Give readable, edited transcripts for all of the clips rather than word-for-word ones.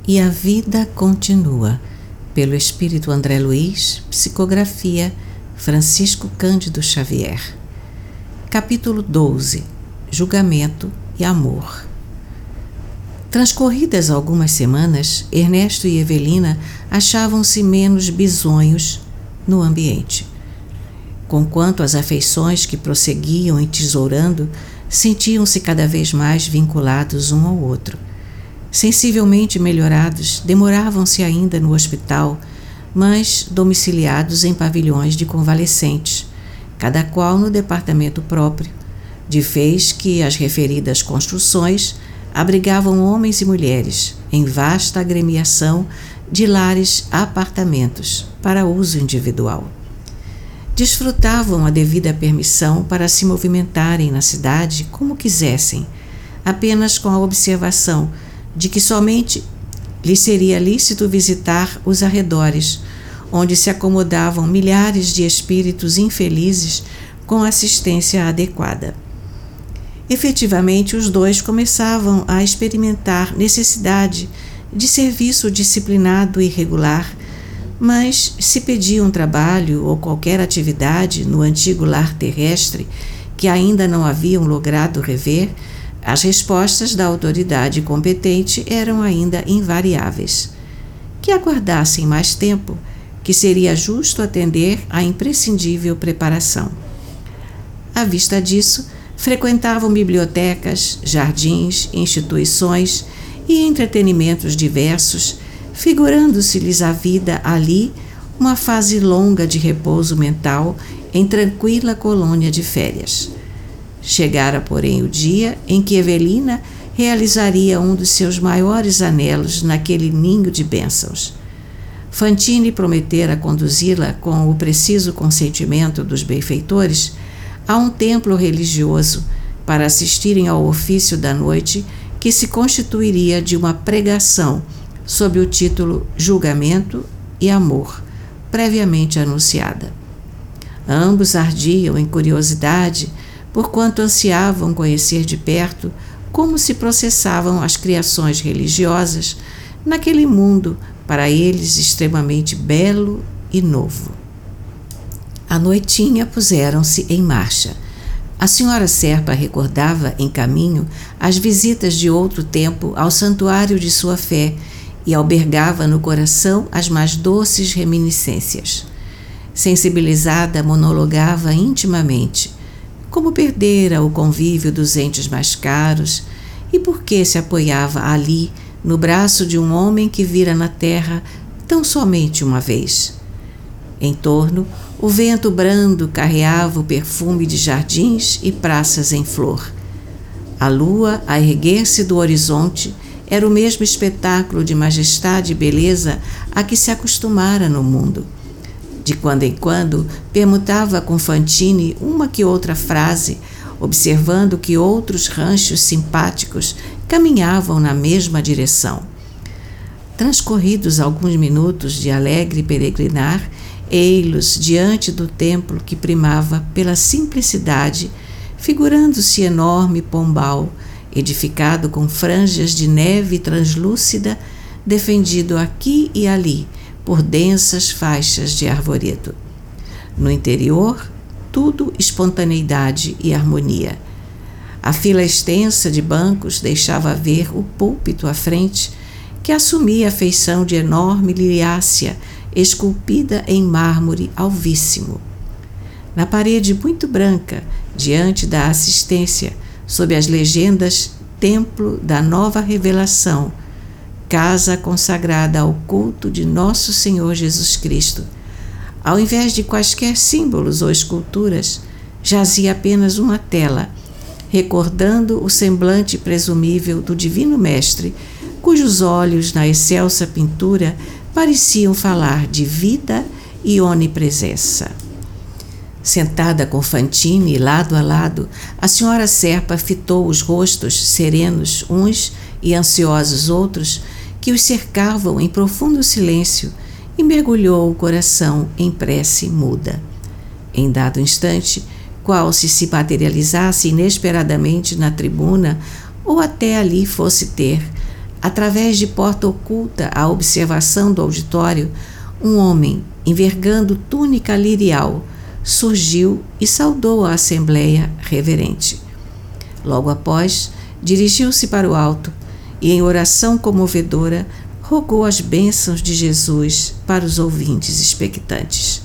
E a vida continua. Pelo Espírito André Luiz, psicografia Francisco Cândido Xavier. Capítulo 12. Julgamento e amor. Transcorridas algumas semanas, Ernesto e Evelina achavam-se menos bisonhos no ambiente. Conquanto as afeições que prosseguiam entesourando, sentiam-se cada vez mais vinculados um ao outro. Sensivelmente melhorados, demoravam-se ainda no hospital, mas domiciliados em pavilhões de convalescentes, cada qual no departamento próprio, de vez que as referidas construções abrigavam homens e mulheres em vasta agremiação de lares apartamentos para uso individual. Desfrutavam a devida permissão para se movimentarem na cidade como quisessem, apenas com a observação de que somente lhes seria lícito visitar os arredores, onde se acomodavam milhares de espíritos infelizes com assistência adequada. Efetivamente, os dois começavam a experimentar necessidade de serviço disciplinado e regular, mas se pediam trabalho ou qualquer atividade no antigo lar terrestre que ainda não haviam logrado rever, as respostas da autoridade competente eram ainda invariáveis. Que aguardassem mais tempo, que seria justo atender à imprescindível preparação. À vista disso, frequentavam bibliotecas, jardins, instituições e entretenimentos diversos, figurando-se-lhes a vida ali uma fase longa de repouso mental em tranquila colônia de férias. Chegara, porém, o dia em que Evelina realizaria um dos seus maiores anelos naquele ninho de bênçãos. Fantine prometera conduzi-la, com o preciso consentimento dos benfeitores, a um templo religioso para assistirem ao ofício da noite, que se constituiria de uma pregação sob o título Julgamento e Amor, previamente anunciada. Ambos ardiam em curiosidade, porquanto ansiavam conhecer de perto como se processavam as criações religiosas naquele mundo, para eles extremamente belo e novo. À noitinha puseram-se em marcha. A senhora Serpa recordava em caminho as visitas de outro tempo ao santuário de sua fé e albergava no coração as mais doces reminiscências. Sensibilizada, monologava intimamente como perdera o convívio dos entes mais caros e por que se apoiava ali no braço de um homem que vira na terra tão somente uma vez. Em torno, o vento brando carreava o perfume de jardins e praças em flor. A lua, a erguer-se do horizonte, era o mesmo espetáculo de majestade e beleza a que se acostumara no mundo. De quando em quando, permutava com Fantine uma que outra frase, observando que outros ranchos simpáticos caminhavam na mesma direção. Transcorridos alguns minutos de alegre peregrinar, ei-los diante do templo que primava pela simplicidade, figurando-se enorme pombal, edificado com franjas de neve translúcida, defendido aqui e ali por densas faixas de arvoredo. No interior, tudo espontaneidade e harmonia. A fila extensa de bancos deixava ver o púlpito à frente, que assumia a feição de enorme liliácea, esculpida em mármore alvíssimo. Na parede muito branca, diante da assistência, sob as legendas Templo da Nova Revelação, casa consagrada ao culto de Nosso Senhor Jesus Cristo, ao invés de quaisquer símbolos ou esculturas, jazia apenas uma tela, recordando o semblante presumível do Divino Mestre, cujos olhos, na excelsa pintura, pareciam falar de vida e onipresença. Sentada com Fantine, lado a lado, a senhora Serpa fitou os rostos serenos uns e ansiosos outros que os cercavam em profundo silêncio e mergulhou o coração em prece muda. Em dado instante, qual se materializasse inesperadamente na tribuna ou até ali fosse ter através de porta oculta à observação do auditório, um homem, envergando túnica lirial, surgiu e saudou a assembleia reverente. Logo após, dirigiu-se para o alto e, em oração comovedora, rogou as bênçãos de Jesus para os ouvintes expectantes.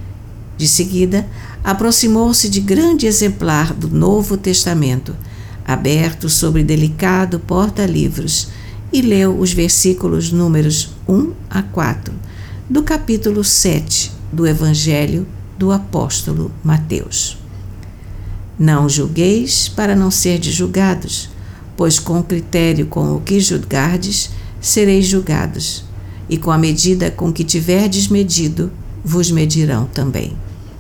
De seguida, aproximou-se de grande exemplar do Novo Testamento, aberto sobre delicado porta-livros, e leu os versículos números 1 a 4 do capítulo 7 do Evangelho do apóstolo Mateus. Não julgueis para não serdes julgados, pois com o critério com o que julgardes, sereis julgados, e com a medida com que tiverdes medido, vos medirão também.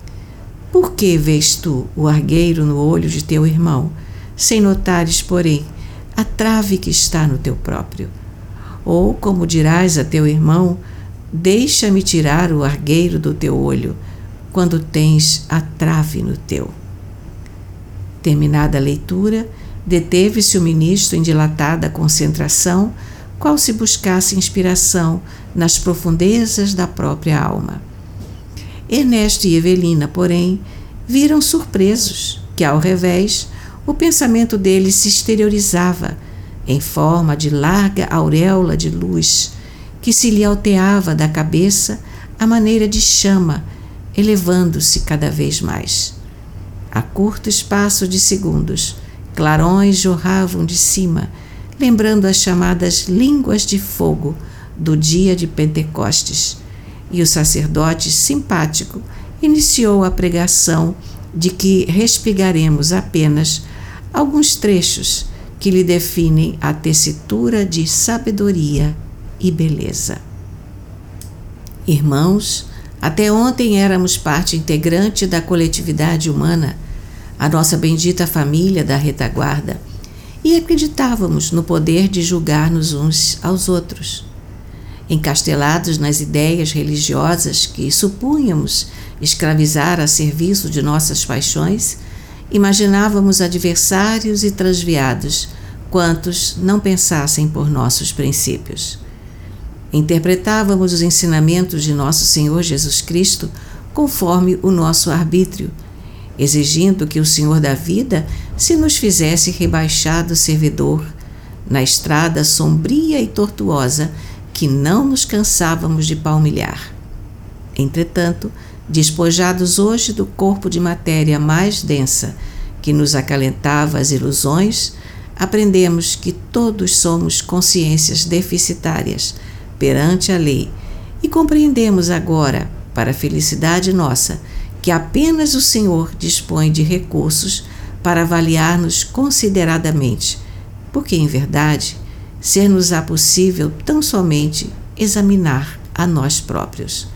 Por que vês tu o argueiro no olho de teu irmão, sem notares, porém, a trave que está no teu próprio? Ou como dirás a teu irmão, deixa-me tirar o argueiro do teu olho, quando tens a trave no teu? Terminada a leitura, deteve-se o ministro em dilatada concentração, qual se buscasse inspiração nas profundezas da própria alma. Ernesto e Evelina, porém, viram surpresos que, ao revés, o pensamento deles se exteriorizava em forma de larga auréola de luz que se lhe alteava da cabeça à maneira de chama, elevando-se cada vez mais. A curto espaço de segundos, clarões jorravam de cima, lembrando as chamadas línguas de fogo do dia de Pentecostes, e o sacerdote simpático iniciou a pregação de que respigaremos apenas alguns trechos que lhe definem a tessitura de sabedoria e beleza. Irmãos, até ontem éramos parte integrante da coletividade humana, a nossa bendita família da retaguarda, e acreditávamos no poder de julgar-nos uns aos outros. Encastelados nas ideias religiosas que supunhamos escravizar a serviço de nossas paixões, imaginávamos adversários e transviados quantos não pensassem por nossos princípios. Interpretávamos os ensinamentos de nosso Senhor Jesus Cristo conforme o nosso arbítrio, exigindo que o Senhor da vida se nos fizesse rebaixado servidor na estrada sombria e tortuosa que não nos cansávamos de palmilhar. Entretanto, despojados hoje do corpo de matéria mais densa que nos acalentava as ilusões, aprendemos que todos somos consciências deficitárias perante a lei e compreendemos agora, para a felicidade nossa, que apenas o Senhor dispõe de recursos para avaliar-nos consideradamente, porque, em verdade, ser-nos-á possível tão somente examinar a nós próprios.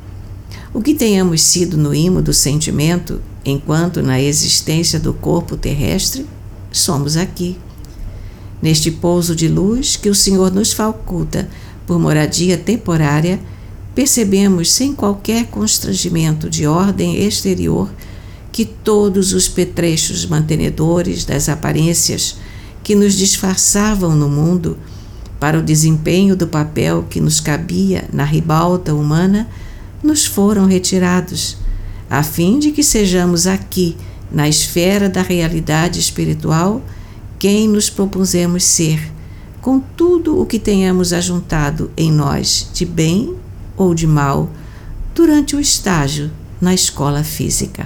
O que tenhamos sido no imo do sentimento, enquanto na existência do corpo terrestre, somos aqui. Neste pouso de luz que o Senhor nos faculta por moradia temporária, percebemos sem qualquer constrangimento de ordem exterior que todos os petrechos mantenedores das aparências que nos disfarçavam no mundo para o desempenho do papel que nos cabia na ribalta humana nos foram retirados, a fim de que sejamos aqui, na esfera da realidade espiritual, quem nos propusemos ser, com tudo o que tenhamos ajuntado em nós de bem ou de mal durante o estágio na escola física.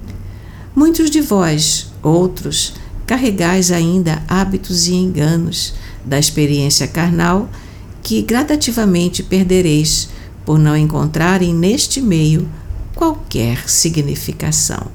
Muitos de vós, outros, carregais ainda hábitos e enganos da experiência carnal que gradativamente perdereis por não encontrarem neste meio qualquer significação.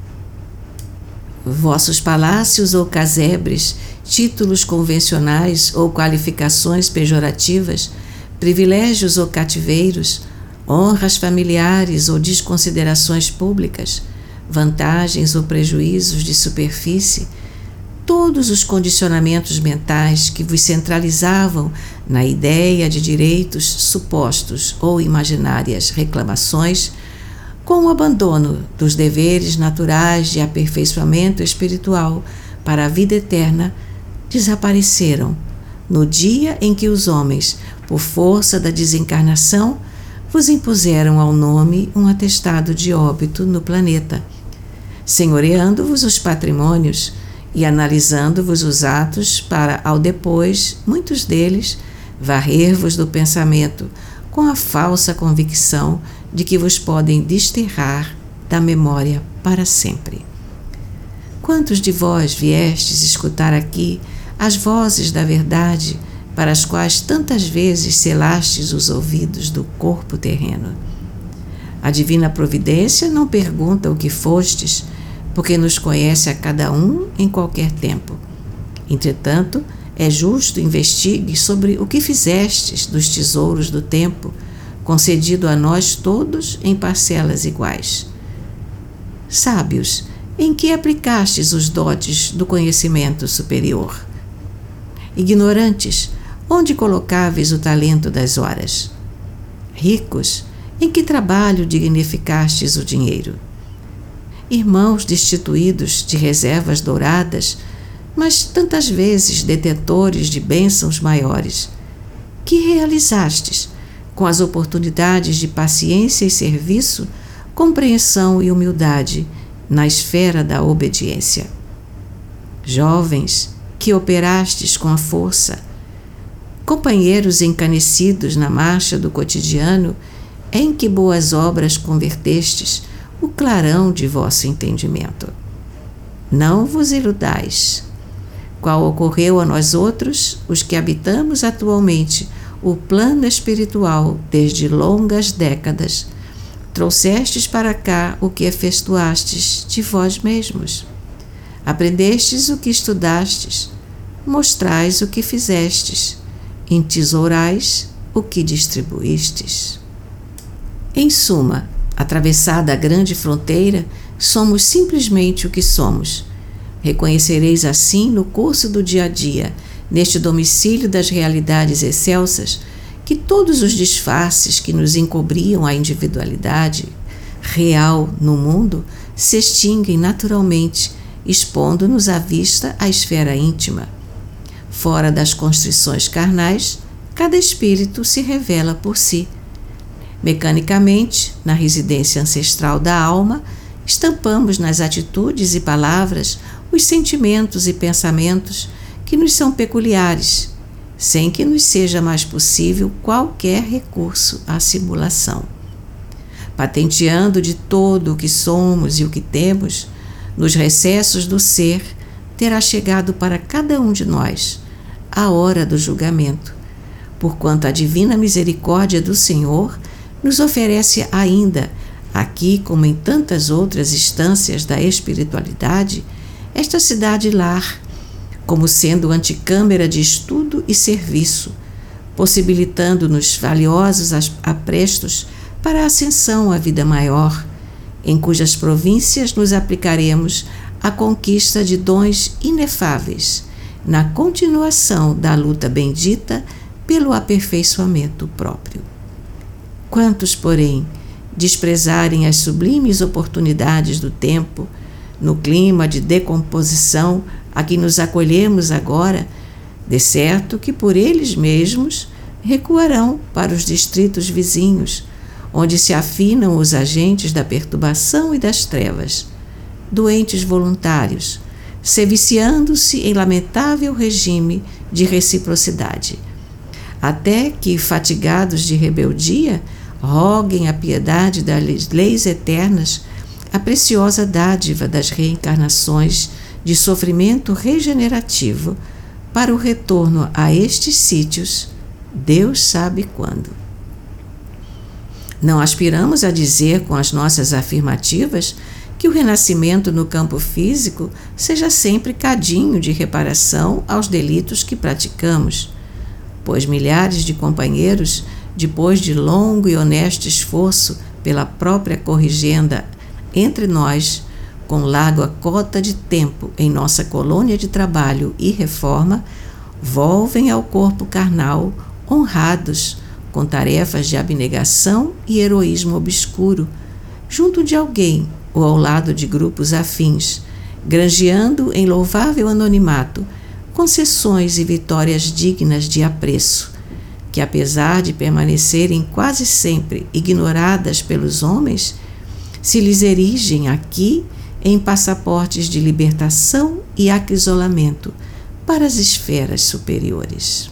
Vossos palácios ou casebres, títulos convencionais ou qualificações pejorativas, privilégios ou cativeiros, honras familiares ou desconsiderações públicas, vantagens ou prejuízos de superfície, todos os condicionamentos mentais que vos centralizavam na ideia de direitos supostos ou imaginárias reclamações, com o abandono dos deveres naturais de aperfeiçoamento espiritual para a vida eterna, desapareceram, no dia em que os homens, por força da desencarnação, vos impuseram ao nome um atestado de óbito no planeta, senhoreando-vos os patrimônios e analisando-vos os atos para, ao depois, muitos deles, varrer-vos do pensamento com a falsa convicção de que vos podem desterrar da memória para sempre. Quantos de vós viestes escutar aqui as vozes da verdade para as quais tantas vezes selastes os ouvidos do corpo terreno? A divina providência não pergunta o que fostes, porque nos conhece a cada um em qualquer tempo. Entretanto, é justo investigue sobre o que fizestes dos tesouros do tempo, concedido a nós todos em parcelas iguais. Sábios, em que aplicastes os dotes do conhecimento superior? Ignorantes, onde colocáveis o talento das horas? Ricos, em que trabalho dignificastes o dinheiro? Irmãos destituídos de reservas douradas, mas tantas vezes detentores de bênçãos maiores, que realizastes, com as oportunidades de paciência e serviço, compreensão e humildade, na esfera da obediência? Jovens, que operastes com a força, companheiros encanecidos na marcha do cotidiano, em que boas obras convertestes o clarão de vosso entendimento. Não vos iludais. Qual ocorreu a nós outros, os que habitamos atualmente o plano espiritual desde longas décadas, trouxestes para cá o que efetuastes de vós mesmos. Aprendestes o que estudastes, mostrais o que fizestes, entesourais o que distribuístes. Em suma, atravessada a grande fronteira, somos simplesmente o que somos. Reconhecereis assim no curso do dia a dia, neste domicílio das realidades excelsas, que todos os disfarces que nos encobriam a individualidade real no mundo se extinguem naturalmente, expondo-nos à vista a esfera íntima. Fora das constrições carnais, cada espírito se revela por si. Mecanicamente, na residência ancestral da alma, estampamos nas atitudes e palavras os sentimentos e pensamentos que nos são peculiares, sem que nos seja mais possível qualquer recurso à simulação. Patenteando de todo o que somos e o que temos, nos recessos do ser, terá chegado para cada um de nós a hora do julgamento, porquanto a divina misericórdia do Senhor nos oferece ainda, aqui como em tantas outras instâncias da espiritualidade, esta cidade-lar, como sendo anticâmara de estudo e serviço, possibilitando-nos valiosos aprestos para a ascensão à vida maior, em cujas províncias nos aplicaremos à conquista de dons inefáveis, na continuação da luta bendita pelo aperfeiçoamento próprio. Quantos, porém, desprezarem as sublimes oportunidades do tempo, no clima de decomposição a que nos acolhemos agora, de certo que por eles mesmos recuarão para os distritos vizinhos, onde se afinam os agentes da perturbação e das trevas, doentes voluntários, se viciando-se em lamentável regime de reciprocidade, até que, fatigados de rebeldia, roguem a piedade das leis eternas, a preciosa dádiva das reencarnações de sofrimento regenerativo para o retorno a estes sítios, Deus sabe quando. Não aspiramos a dizer com as nossas afirmativas que o renascimento no campo físico seja sempre cadinho de reparação aos delitos que praticamos, pois milhares de companheiros, depois de longo e honesto esforço pela própria corrigenda entre nós, com larga cota de tempo em nossa colônia de trabalho e reforma, volvem ao corpo carnal honrados com tarefas de abnegação e heroísmo obscuro, junto de alguém ou ao lado de grupos afins, granjeando em louvável anonimato concessões e vitórias dignas de apreço, que apesar de permanecerem quase sempre ignoradas pelos homens, se lhes erigem aqui em passaportes de libertação e acrisolamento para as esferas superiores.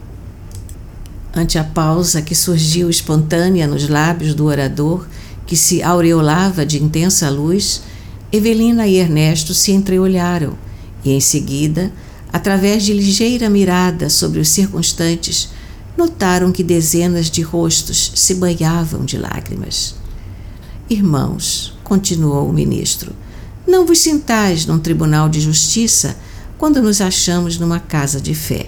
Ante a pausa que surgiu espontânea nos lábios do orador, que se aureolava de intensa luz, Evelina e Ernesto se entreolharam e, em seguida, através de ligeira mirada sobre os circunstantes, notaram que dezenas de rostos se banhavam de lágrimas. Irmãos, continuou o ministro, não vos sintais num tribunal de justiça quando nos achamos numa casa de fé.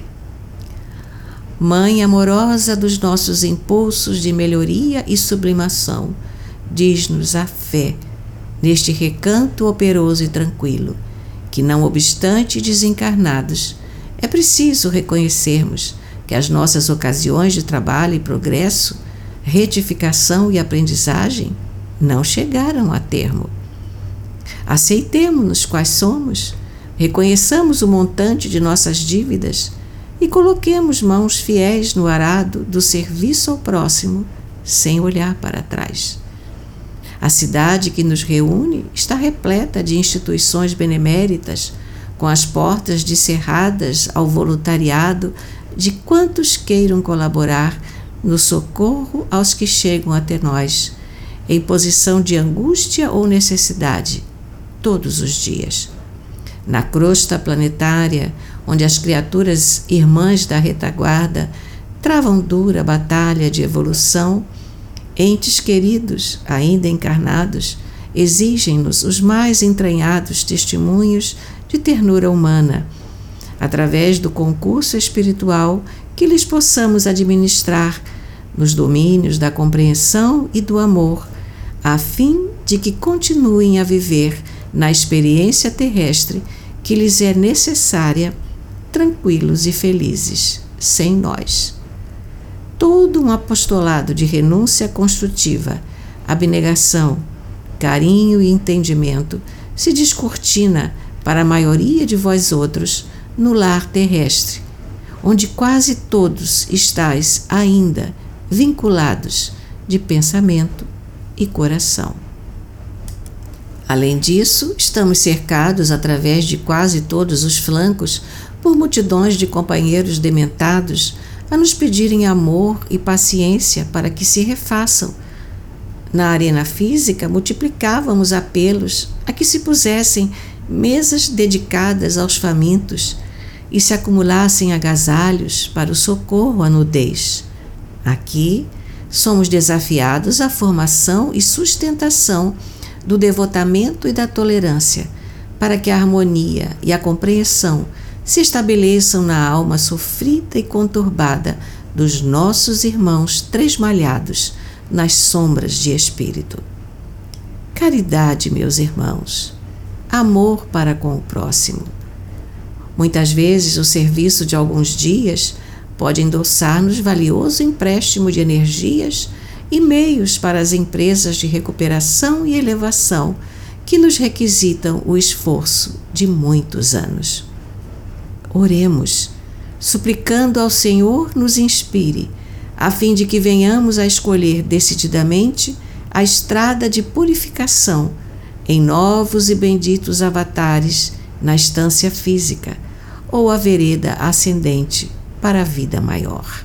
Mãe amorosa dos nossos impulsos de melhoria e sublimação, diz-nos a fé, neste recanto operoso e tranquilo, que, não obstante desencarnados, é preciso reconhecermos que as nossas ocasiões de trabalho e progresso, retificação e aprendizagem não chegaram a termo. Aceitemo-nos quais somos, reconheçamos o montante de nossas dívidas e coloquemos mãos fiéis no arado do serviço ao próximo, sem olhar para trás. A cidade que nos reúne está repleta de instituições beneméritas, com as portas descerradas ao voluntariado de quantos queiram colaborar no socorro aos que chegam até nós, em posição de angústia ou necessidade, todos os dias. Na crosta planetária, onde as criaturas irmãs da retaguarda travam dura batalha de evolução, entes queridos, ainda encarnados, exigem-nos os mais entranhados testemunhos de ternura humana, através do concurso espiritual que lhes possamos administrar nos domínios da compreensão e do amor, a fim de que continuem a viver na experiência terrestre que lhes é necessária, tranquilos e felizes, sem nós. Todo um apostolado de renúncia construtiva, abnegação, carinho e entendimento se descortina para a maioria de vós outros no lar terrestre, onde quase todos estáis ainda vinculados de pensamento e coração. Além disso, estamos cercados através de quase todos os flancos por multidões de companheiros dementados a nos pedirem amor e paciência para que se refaçam. Na arena física, multiplicávamos apelos a que se pusessem mesas dedicadas aos famintos e se acumulassem agasalhos para o socorro à nudez. Aqui, somos desafiados à formação e sustentação do devotamento e da tolerância, para que a harmonia e a compreensão se estabeleçam na alma sofrida e conturbada dos nossos irmãos tresmalhados nas sombras de espírito. Caridade, meus irmãos, amor para com o próximo. Muitas vezes o serviço de alguns dias pode endossar-nos valioso empréstimo de energias e meios para as empresas de recuperação e elevação que nos requisitam o esforço de muitos anos. Oremos, suplicando ao Senhor nos inspire, a fim de que venhamos a escolher decididamente a estrada de purificação em novos e benditos avatares na estância física ou a vereda ascendente para a vida maior.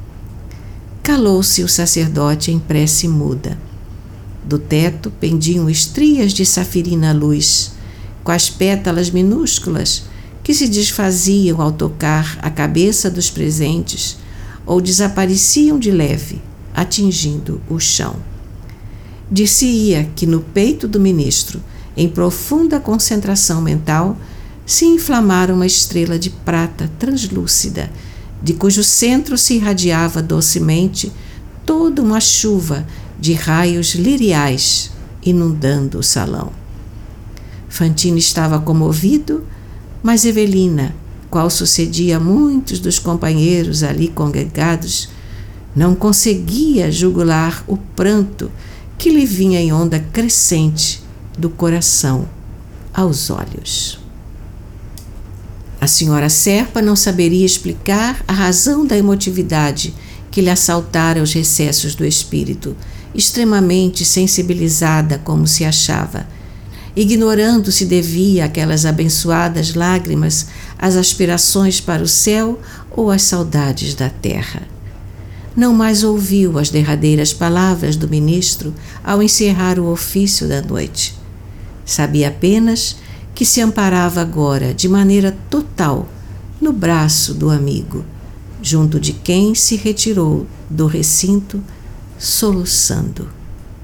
Calou-se o sacerdote em prece muda. Do teto pendiam estrias de safirina luz, com as pétalas minúsculas que se desfaziam ao tocar a cabeça dos presentes ou desapareciam de leve, atingindo o chão. Dir-se-ia que no peito do ministro, em profunda concentração mental, se inflamara uma estrela de prata translúcida, de cujo centro se irradiava docemente toda uma chuva de raios liriais inundando o salão. Fantine estava comovido, mas Evelina, qual sucedia a muitos dos companheiros ali congregados, não conseguia jugular o pranto que lhe vinha em onda crescente do coração aos olhos. A senhora Serpa não saberia explicar a razão da emotividade que lhe assaltara os recessos do espírito, extremamente sensibilizada como se achava, ignorando se devia aquelas abençoadas lágrimas às aspirações para o céu ou às saudades da terra. Não mais ouviu as derradeiras palavras do ministro ao encerrar o ofício da noite. Sabia apenas que se amparava agora de maneira total no braço do amigo, junto de quem se retirou do recinto soluçando.